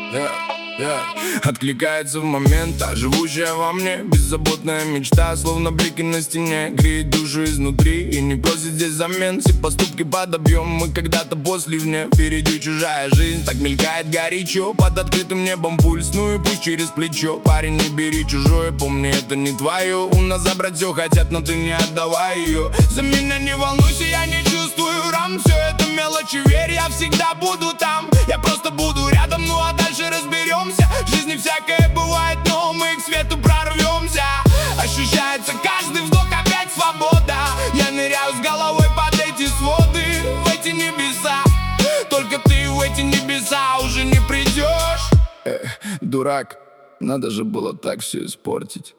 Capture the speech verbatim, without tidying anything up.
Yeah, yeah. Откликается в момент, а живущая во мне беззаботная мечта, словно блики на стене, греет душу изнутри и не просит здесь замен. Все поступки подобьем мы когда-то после вне. Впереди чужая жизнь, так мелькает горячо, под открытым небом пульс, ну и пусть через плечо. Парень, не бери чужое, помни, это не твое. У нас забрать все хотят, но ты не отдавай ее. За меня не волнуйся, я не чувствую ран. Все это мелочи, верь, я всегда буду там. Я просто буду рядом, ну а дальше разберемся. В жизни всякое бывает, но мы к свету прорвемся. Ощущается каждый вздох, опять свобода. Я ныряю с головой под эти своды, в эти небеса. Только ты в эти небеса уже не придешь. Эх, дурак, надо же было так все испортить.